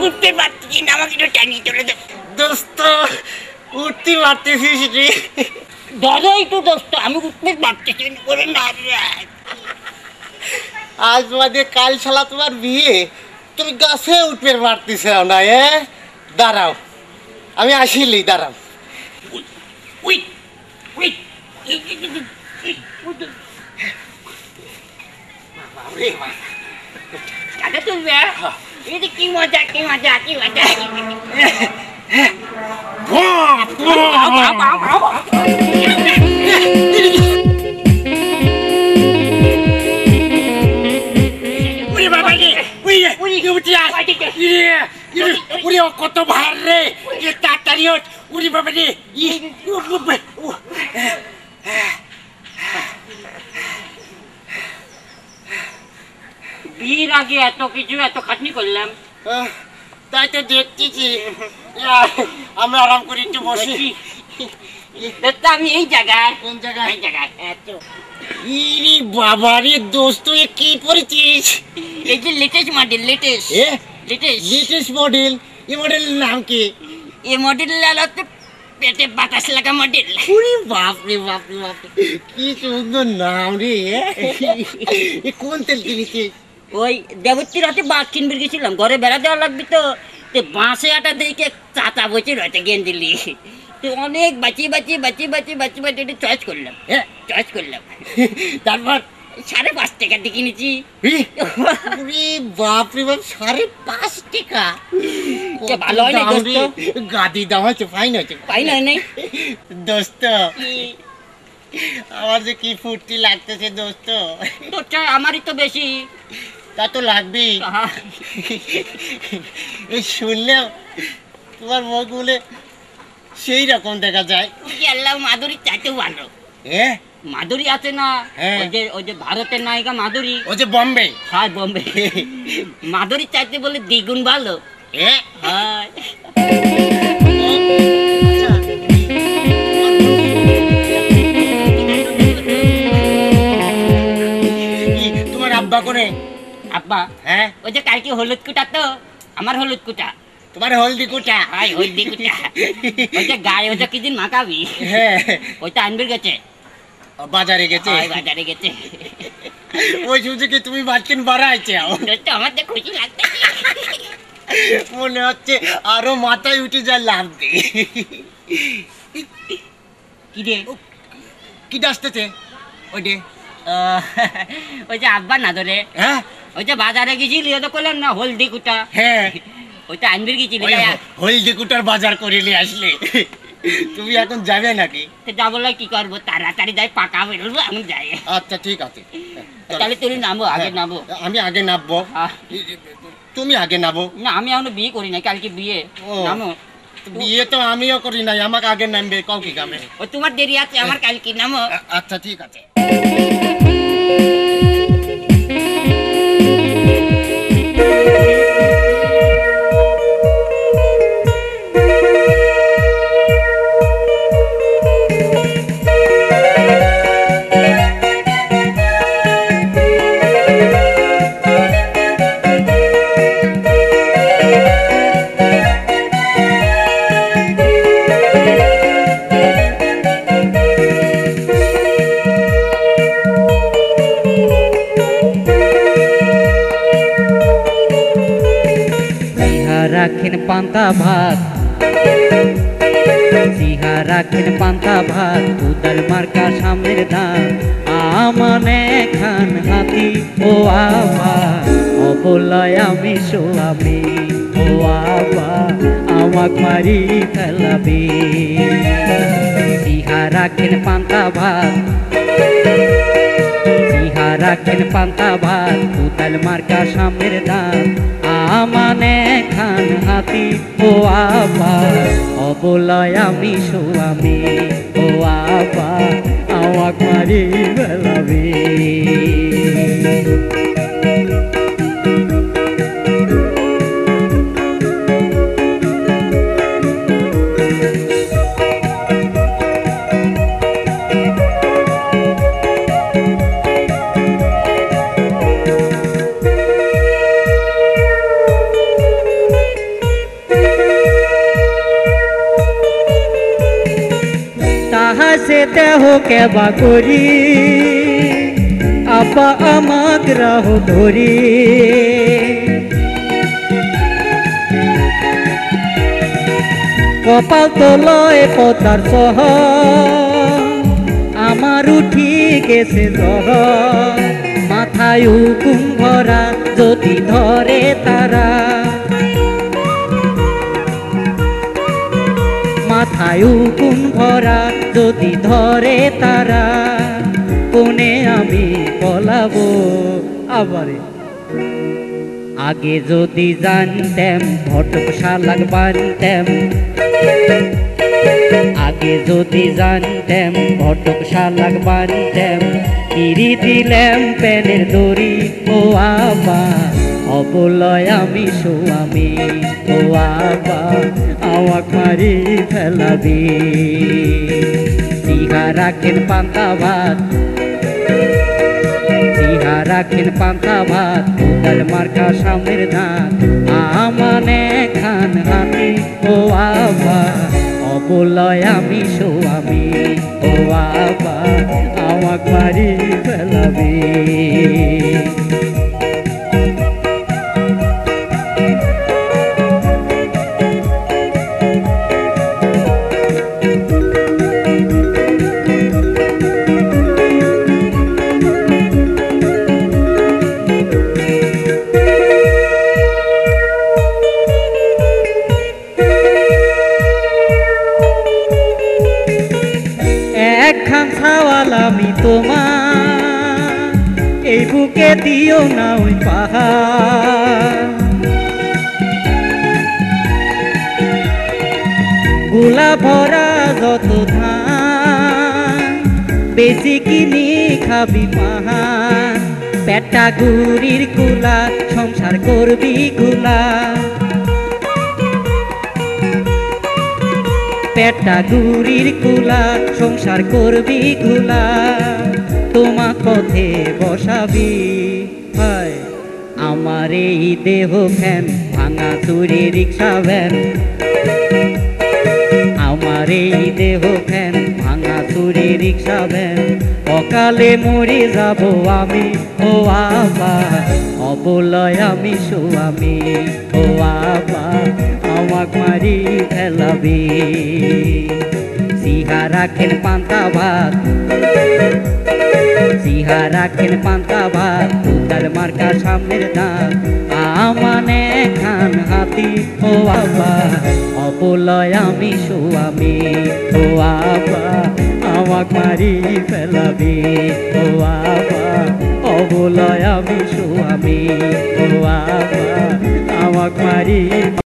উঠতে পারছি না, আমাকে একটু টানিয়ে চলে দে। দোস্ত উঠতে পারতেছিস রে? দাদাই তো দোস্ত, আমি উঠতে পারতেছি না, বলে না রে। আজ বাদে কাল শালা তোমার বিয়ে, তুমি গাছে উঠতে পারতেছ না? দাঁড়াও, আমি আসিলি, দাঁড়াও। উই উই দাদা তুলবে, এটা কি মজা, কি মজা, কি মজা। কত ভার রে, তাড়াতাড়ি ওঠ। উড়ি বাবা রে, বিয়ের আগে এত কিছু, এত খাটনি করলাম। তাই তো দেখতেছি। আমরা আরাম করি, একটু বসি। দোস্ত আমি এই জায়গায়, কোন জায়গায়? এই জায়গায় এত। ইরি বাবা রে দোস্ত, এ কি পড়েছিস? এই যে latest model, latest latest model. এই মডেলের নাম কি? এই মডেল হচ্ছে পেটে বাতাস লাগা মডেল। ওরে বাপ রে বাপ রে বাপ, কি সুন্দর নাম রে। এ কোন তেল কিনেছিস? ওই দেবত্রী রাতে বাঘ কিনবে গেছিলাম, ঘরে বেড়া দেওয়া লাগবে তো, বাঁশে আটা দেখে চাচা বসে রয়েছে গেন্দিলি, তো অনেক বাঁচিয়ে এটা চয়েস করলাম। হ্যাঁ, চয়েস করলাম। তারপর 5.5 টাকা দিয়ে কিনেছি। ওরে বাপ রে বাপ, 5.5 টাকা? ভালো হয় না দোস্ত? গাদি দাম হচ্ছে, ফাইন হচ্ছে। পাই না নেই দোস্ত, আমার যে কি ফুর্তি লাগতেছে দোস্ত। তোর চাই আমারই তো বেশি। তা তো লাগবেই। এই শুনলেও তোমার মুখ বলে সেই রকম দেখা যায়। আল্লাহ, মাধুরী চাইতেও ভালো। হ্যাঁ, মাধুরী আছে না, ওই যে ভারতের নায়িকা মাধুরী, ও যে বম্বে। হ্যাঁ, বম্বে। মাধুরী চাইতে বলে দ্বিগুণ ভালো। হ্যাঁ, তোমার আব্বা করে? আব্বা? হ্যাঁ, ওই যে কালকে হলুদ কুটা, তো আমার হলুদ কুটা। তোমার হলদি কুটা? হাই, হলদি কুটা। ওই যে গায়ে ওটা কি দিন মাখাবি, হ্যাঁ, ওইটা আনবে গেছে, বাজারে গেছে। বাজারে গেছে। ওই সুযোগে তুমি বাচ্চেন বাড়াইছে। আমার তো খুশি লাগছে, মনে হচ্ছে আরো মাথায় উঠে যায় লাগবে। কি রে? কি আসতেছে ওইটে? ওই যে আব্বা না ধরে, হ্যাঁ, ওই যে বাজারে গেছিলি, তো করলাম না হলদি কুটা, হ্যাঁ, ওইটা আনবে গেছিলি। হলদি কুটার বাজার করে নিয়ে আসলে। তুমি এখন যাবে নাকি? যাবো, কি করবো, তাড়াতাড়ি যাই, পাকা বেরোবো, আমি যাই। আচ্ছা ঠিক আছে, তাহলে তুমি নামবো, আগে নামবো। আমি আগে নামবো, তুমি আগে নামো। না, আমি এখনো বিয়ে করি না, কালকে বিয়ে। নামো। বিয়ে তো আমিও করি নাই, আমাকে আগে নামবে। কাউ কি কামে? ও তোমার দেরি আছে, আমার কালকে। নামো। আচ্ছা ঠিক আছে। রাখেন পান্তা ভাত, জিহা রাখেন পান্তা ভাত, উদার মার্কা সামনের দান, আমানে খান হাতি ও আবা, অবলয় আমি সোয়ামী ও আবা, আমাক মারি ফেলাবি। জিহা রাখেন পান্তা ভাত, জিহা রাখেন পান্তা ভাত, উদার মার্কা সামনের দান, আমানে খান হাতি ও আবা, অবলয় আমি সোয়ামী ও আবা, আমাক মারি ফেলাবি। দেহ কেবা করি আব্বা আমাক রাহ ধরি কপাল তলয় পতার সহ আমার উঠি গেছে জহ মাথায় উকুম ভরা যদি ধরে তারা মাথায় উকুম ভরা যদি ধরে তারা কোনে আমি পলাবো আবারে আগে যদি জানতাম ঘটক শালাক বানতাম আগে যদি জানতাম ঘটক শালাক বানতাম কিরি দিলাম প্যানের দড়ি ও আবা অবলয় আমি স্বামী ও আবা আমাক মারি ফেলাবি সিহা রাখেন পান্তা ভাত সিহা রাখেন পান্তা ভাত কোদাল মার্কা সামনের দাঁত আমানে খান হাতি ও আবা অবলয় আমি স্বামী ও আবা আমাক মারি ফেলাবি একখান ছাওয়াল আমি তোমার এই বুকে দিও না ওই পাহাড় গোলা ভরা যত ধান বেশি কিনি খাবি পাহাড় পেটা গুড়ির কুলা সংসার করবি গুলা পেটা গুড়ির কুলা সংসার করবি গুলা তোমা পথে বসাবি হয় আমার এই দেহ ফ্যান ভাঙা চুরি রিক্সা ভ্যান আমার এই দেহ ফ্যান ভাঙা চুরি রিক্সা ভ্যান অকালে মরে যাব আমি ও আবা অবলয় আমি স্বামী ও আবা আমাক মারি ফেলাবি সিহা রাখেন পান্তা ভাত সিহা রাখেন পান্তা ভাত কোদাল মার্কা সামনের দাঁত আমানে খান হাতি ও আবা অবলয় আমি স্বামী ও আবা আমাক মারি ফেলাবি ও আবা অবলয় আমি স্বামী ও আবা আমাক মারি